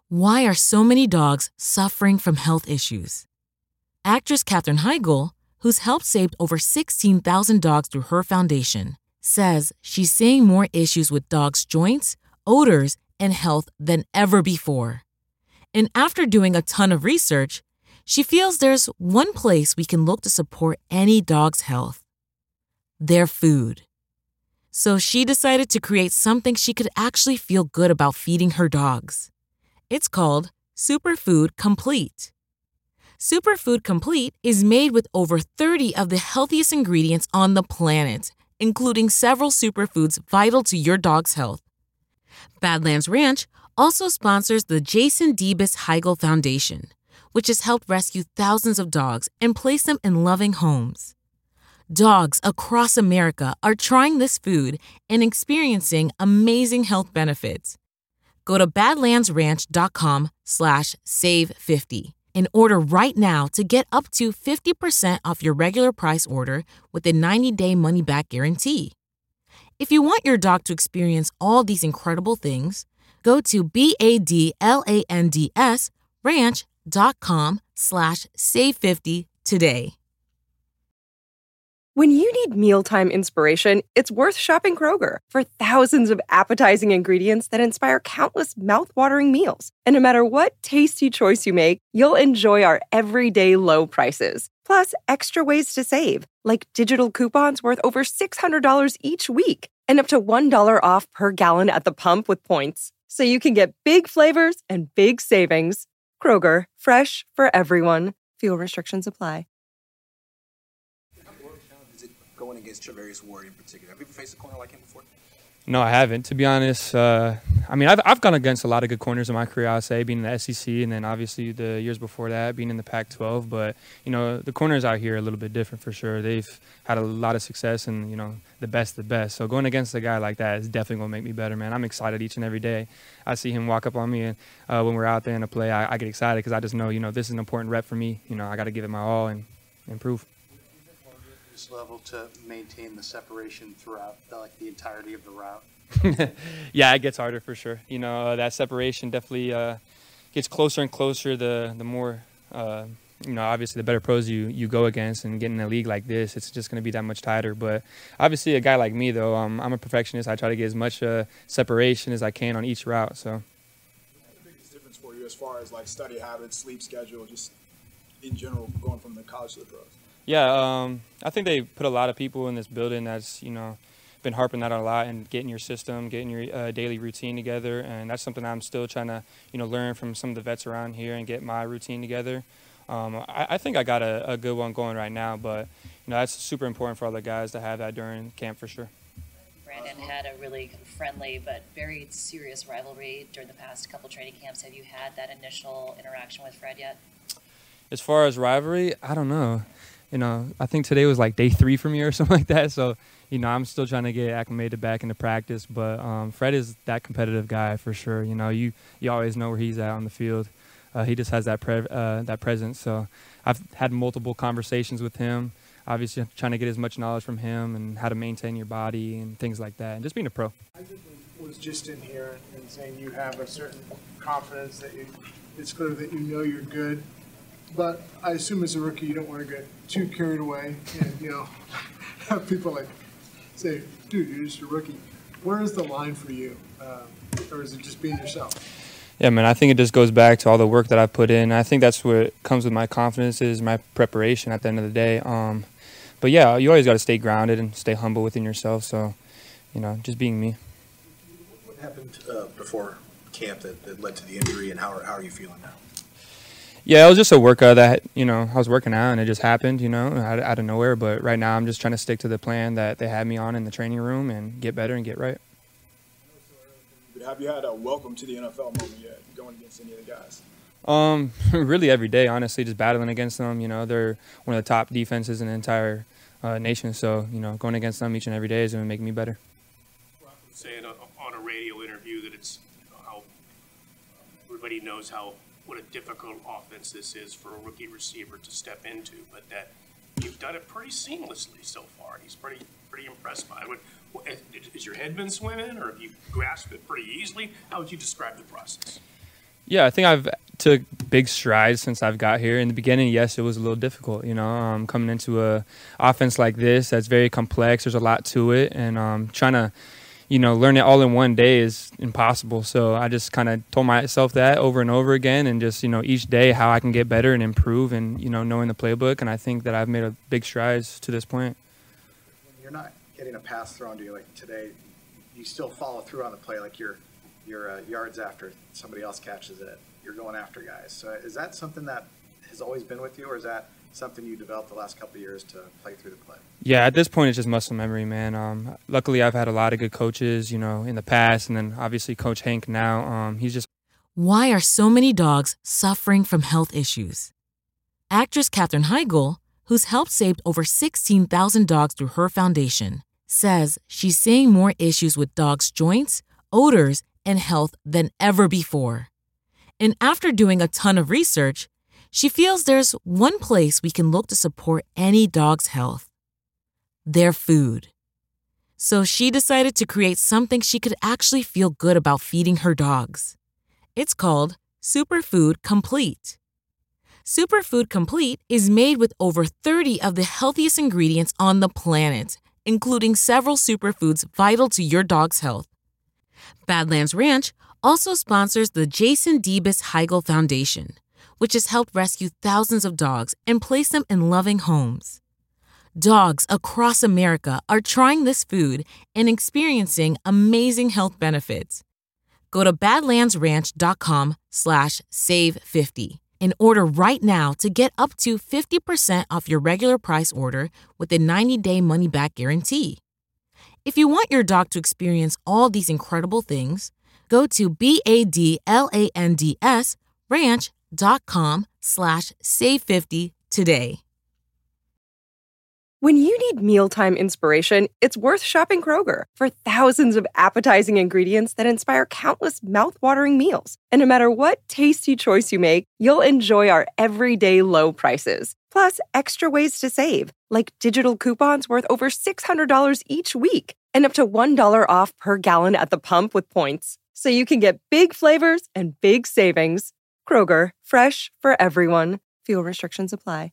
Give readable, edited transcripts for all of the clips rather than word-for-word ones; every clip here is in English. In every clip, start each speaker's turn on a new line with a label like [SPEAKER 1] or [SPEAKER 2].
[SPEAKER 1] Why are so many dogs suffering from health issues? Actress Katherine Heigl, who's helped save over 16,000 dogs through her foundation, says she's seeing more issues with dogs' joints, odors, and health than ever before. And after doing a ton of research, she feels there's one place we can look to support any dog's health: their food. So she decided to create something she could actually feel good about feeding her dogs. It's called Superfood Complete. Superfood Complete is made with over 30 of the healthiest ingredients on the planet, including several superfoods vital to your dog's health. Badlands Ranch also sponsors the Jason Debus Heigl Foundation, which has helped rescue thousands of dogs and place them in loving homes. Dogs across America are trying this food and experiencing amazing health benefits. Go to badlandsranch.com/save50 and order right now to get up to 50% off your regular price order with a 90-day money-back guarantee. If you want your dog to experience all these incredible things, go to badlandsranch.com/save50 today.
[SPEAKER 2] When you need mealtime inspiration, it's worth shopping Kroger for thousands of appetizing ingredients that inspire countless mouth-watering meals. And no matter what tasty choice you make, you'll enjoy our everyday low prices. Plus, extra ways to save, like digital coupons worth over $600 each week and up to $1 off per gallon at the pump with points. So you can get big flavors and big savings. Kroger, fresh for everyone. Fuel restrictions apply.
[SPEAKER 3] Going against Travarius Ward in particular. Have you ever faced a corner like him before?
[SPEAKER 4] No, I haven't, to be honest. I've gone against a lot of good corners in my career, I'll say, being in the SEC and then obviously the years before that, being in the Pac-12. But, the corners out here are a little bit different for sure. They've had a lot of success and, the best. So going against a guy like that is definitely going to make me better, man. I'm excited each and every day. I see him walk up on me and when we're out there in a play, I get excited because I just know, this is an important rep for me. I got to give it my all and improve.
[SPEAKER 5] Level to maintain the separation throughout the entirety of the route?
[SPEAKER 4] Yeah, it gets harder for sure. That separation definitely gets closer and closer the more obviously the better pros you go against, and getting in a league like this, it's just going to be that much tighter. But obviously a guy like me though, I'm a perfectionist. I try to get as much separation as I can on each route. So
[SPEAKER 6] what's the biggest difference for you as far as study habits, sleep schedule, just in general going from the college to the pros?
[SPEAKER 4] Yeah, I think they put a lot of people in this building that's, been harping that a lot, and getting your system, getting your daily routine together. And that's something I'm still trying to, learn from some of the vets around here and get my routine together. I think I got a good one going right now, but, that's super important for all the guys to have that during camp for sure.
[SPEAKER 7] Brandon had a really friendly but very serious rivalry during the past couple training camps. Have you had that initial interaction with Fred yet?
[SPEAKER 4] As far as rivalry, I don't know. I think today was day 3 for me or something like that. So, I'm still trying to get acclimated back into practice. But Fred is that competitive guy for sure. You always know where he's at on the field. He just has that presence. So I've had multiple conversations with him. Obviously, trying to get as much knowledge from him and how to maintain your body and things like that. And just being a pro.
[SPEAKER 8] I was just in here and saying you have a certain confidence that it's clear that you're good. But I assume as a rookie, you don't want to get too carried away and, have people say, dude, you're just a rookie. Where is the line for you? Or is it just being yourself?
[SPEAKER 4] Yeah, man, I think it just goes back to all the work that I put in. I think that's what comes with my confidence is my preparation at the end of the day. But, yeah, you always got to stay grounded and stay humble within yourself. So, just being me.
[SPEAKER 3] What happened before camp that led to the injury, and how are you feeling now?
[SPEAKER 4] Yeah, it was just a workout that, I was working out and it just happened, out of nowhere. But right now I'm just trying to stick to the plan that they had me on in the training room and get better and get right.
[SPEAKER 6] But have you had a welcome to the NFL moment yet, going against any of the guys?
[SPEAKER 4] Really every day, honestly, just battling against them. They're one of the top defenses in the entire nation. So, going against them each and every day is going to make me better.
[SPEAKER 9] Saying on a radio interview that it's how everybody knows what a difficult offense this is for a rookie receiver to step into, but that you've done it pretty seamlessly so far. He's pretty impressed by it. Has your head been swimming, or have you grasped it pretty easily? How would you describe the process?
[SPEAKER 4] Yeah, I think I've took big strides since I've got here. In the beginning, yes, it was a little difficult, coming into a offense like this that's very complex. There's a lot to it, and trying to, learn it all in one day is impossible. So I just kind of told myself that over and over again, and just, each day how I can get better and improve and, knowing the playbook. And I think that I've made a big strides to this point.
[SPEAKER 3] When you're not getting a pass thrown to you like today, you still follow through on the play, like your yards after somebody else catches it. You're going after guys. So is that something that has always been with you, or is that something you developed the last couple of years to play through the play?
[SPEAKER 4] Yeah, at this point, it's just muscle memory, man. Luckily, I've had a lot of good coaches, in the past, and then obviously Coach Hank now. He's just...
[SPEAKER 1] Why are so many dogs suffering from health issues? Actress Katherine Heigl, who's helped save over 16,000 dogs through her foundation, says she's seeing more issues with dogs' joints, odors, and health than ever before. And after doing a ton of research, she feels there's one place we can look to support any dog's health: their food. So she decided to create something she could actually feel good about feeding her dogs. It's called Superfood Complete. Superfood Complete is made with over 30 of the healthiest ingredients on the planet, including several superfoods vital to your dog's health. Badlands Ranch also sponsors the Jason Debus Heigl Foundation, which has helped rescue thousands of dogs and place them in loving homes. Dogs across America are trying this food and experiencing amazing health benefits. Go to badlandsranch.com/save50 and order right now to get up to 50% off your regular price order with a 90-day money-back guarantee. If you want your dog to experience all these incredible things, go to badlandsranch.com/save50 today.
[SPEAKER 2] When you need mealtime inspiration, it's worth shopping Kroger for thousands of appetizing ingredients that inspire countless mouth-watering meals. And no matter what tasty choice you make, you'll enjoy our everyday low prices. Plus, extra ways to save, like digital coupons worth over $600 each week and up to $1 off per gallon at the pump with points. So you can get big flavors and big savings. Kroger, fresh for everyone. Fuel restrictions apply.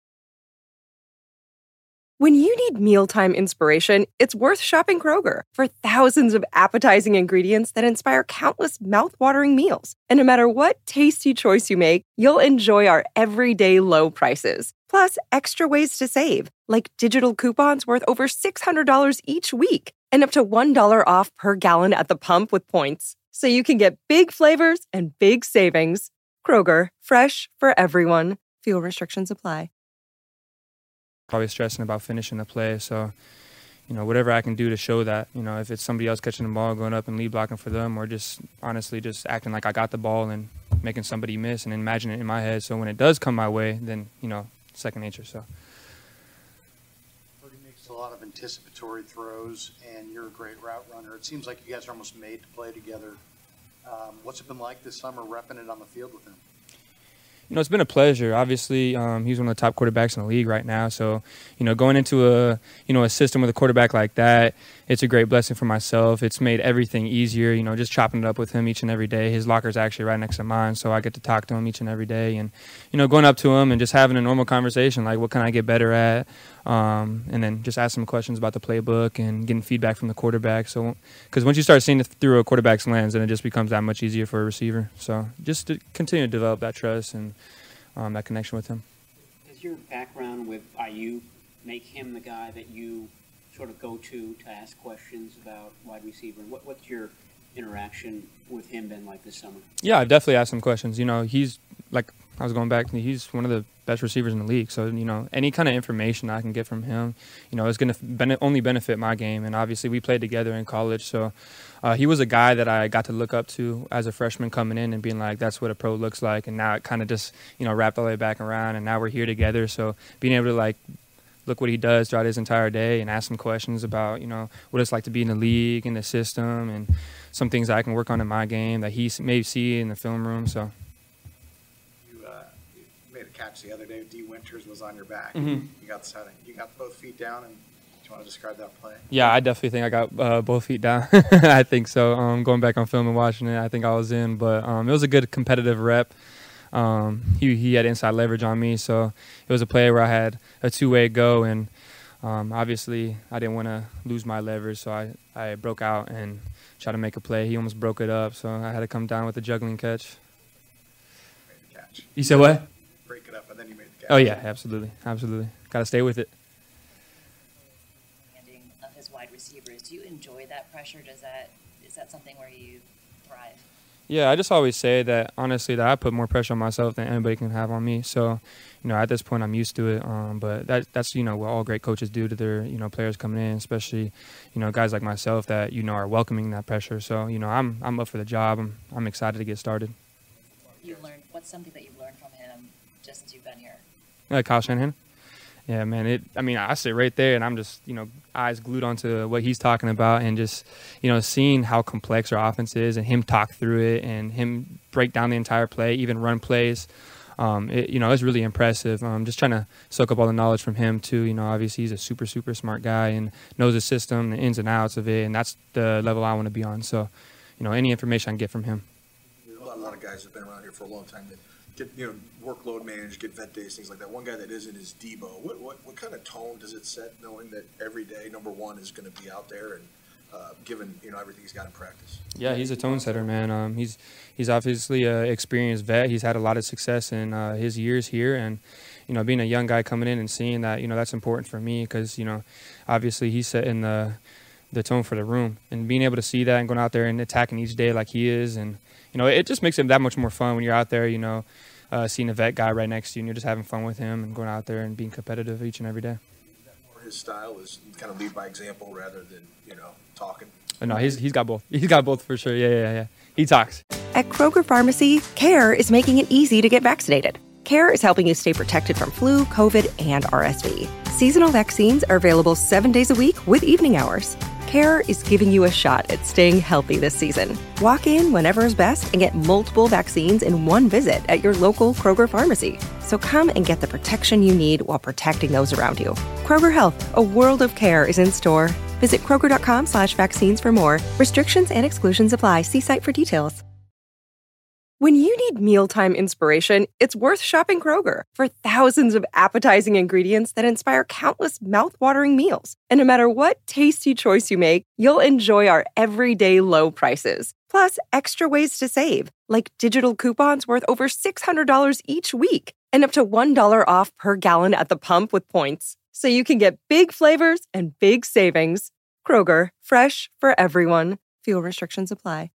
[SPEAKER 2] When you need mealtime inspiration, it's worth shopping Kroger for thousands of appetizing ingredients that inspire countless mouth-watering meals. And no matter what tasty choice you make, you'll enjoy our everyday low prices. Plus, extra ways to save, like digital coupons worth over $600 each week and up to $1 off per gallon at the pump with points. So you can get big flavors and big savings. Kroger, fresh for everyone. Fuel restrictions apply.
[SPEAKER 4] Probably stressing about finishing the play. So, whatever I can do to show that, if it's somebody else catching the ball, going up and lead blocking for them, or just honestly just acting like I got the ball and making somebody miss and imagine it in my head. So when it does come my way, then, second nature. So.
[SPEAKER 5] Brody makes a lot of anticipatory throws, and you're a great route runner. It seems like you guys are almost made to play together. What's it been like this summer repping it on the field with him?
[SPEAKER 4] It's been a pleasure. Obviously, he's one of the top quarterbacks in the league right now. So, going into a system with a quarterback like that, it's a great blessing for myself. It's made everything easier, just chopping it up with him each and every day. His locker's actually right next to mine, so I get to talk to him each and every day. And, going up to him and just having a normal conversation, like what can I get better at? And then just asking him questions about the playbook and getting feedback from the quarterback. So, because once you start seeing it through a quarterback's lens, then it just becomes that much easier for a receiver. So just to continue to develop that trust and that connection with him.
[SPEAKER 10] Does your background with IU make him the guy that you sort of go to ask questions about wide receiver? What's your interaction with him been like this summer? Yeah,
[SPEAKER 4] I've definitely asked him questions. He's like, I was going back, he's one of the best receivers in the league. So, any kind of information I can get from him, is going to only benefit my game. And obviously we played together in college. So he was a guy that I got to look up to as a freshman coming in and being like, that's what a pro looks like. And now it kind of just, wrapped all the way back around. And now we're here together. So being able to look what he does throughout his entire day and ask him questions about, what it's like to be in the league and the system and some things I can work on in my game that he may see in the film room. So.
[SPEAKER 3] Made a catch the other day. D. Winters was on your back.
[SPEAKER 4] Mm-hmm.
[SPEAKER 3] You got both feet down and you want to describe that play?
[SPEAKER 4] Yeah, I definitely think I got both feet down. I think so. Going back on film and watching it, I think I was in. But it was a good competitive rep. He had inside leverage on me, so it was a play where I had a two-way go, and obviously I didn't want to lose my leverage, so I broke out and tried to make a play. He almost broke it up, so I had to come down with a juggling catch.
[SPEAKER 3] Made the catch.
[SPEAKER 4] You said what?
[SPEAKER 3] Break it up, and then you made the catch.
[SPEAKER 4] Oh, yeah, absolutely. Got to stay with it.
[SPEAKER 7] Of his wide receivers, do you enjoy that pressure? Is that something where you thrive?
[SPEAKER 4] Yeah, I just always say that, honestly, that I put more pressure on myself than anybody can have on me. So, at this point, I'm used to it. But that's, what all great coaches do to their, players coming in, especially, guys like myself that, are welcoming that pressure. So, I'm up for the job. I'm excited to get started.
[SPEAKER 7] What's something that you've learned from him just since you've been here?
[SPEAKER 4] Kyle Shanahan? Yeah, man. I sit right there and I'm just, eyes glued onto what he's talking about and just, seeing how complex our offense is and him talk through it and him break down the entire play, even run plays. It's really impressive. Just trying to soak up all the knowledge from him too. Obviously he's a super, super smart guy and knows the system, the ins and outs of it, and that's the level I want to be on. So, any information I can get from him.
[SPEAKER 11] A lot of guys have been around here for a long time that get workload managed, get vet days, things like that. One guy that isn't is Debo. What kind of tone does it set knowing that every day number one is going to be out there and given everything he's got in practice?
[SPEAKER 4] Yeah, he's a tone setter, man. He's obviously an experienced vet. He's had a lot of success in his years here, and being a young guy coming in and seeing that that's important for me because obviously he's setting the tone for the room, and being able to see that and going out there and attacking each day like he is, and it just makes it that much more fun when you're out there, seeing a vet guy right next to you and you're just having fun with him and going out there and being competitive each and every day.
[SPEAKER 11] His style is kind of lead by example rather than, talking.
[SPEAKER 4] No, he's got both. He's got both for sure. Yeah. He talks.
[SPEAKER 2] At Kroger Pharmacy, CARE is making it easy to get vaccinated. CARE is helping you stay protected from flu, COVID, and RSV. Seasonal vaccines are available 7 days a week with evening hours. CARE is giving you a shot at staying healthy this season. Walk in whenever is best and get multiple vaccines in one visit at your local Kroger pharmacy. So come and get the protection you need while protecting those around you. Kroger Health, a world of care is in store. Visit Kroger.com/vaccines for more. Restrictions and exclusions apply. See site for details. When you need mealtime inspiration, it's worth shopping Kroger for thousands of appetizing ingredients that inspire countless mouth-watering meals. And no matter what tasty choice you make, you'll enjoy our everyday low prices. Plus, extra ways to save, like digital coupons worth over $600 each week and up to $1 off per gallon at the pump with points. So you can get big flavors and big savings. Kroger, fresh for everyone. Fuel restrictions apply.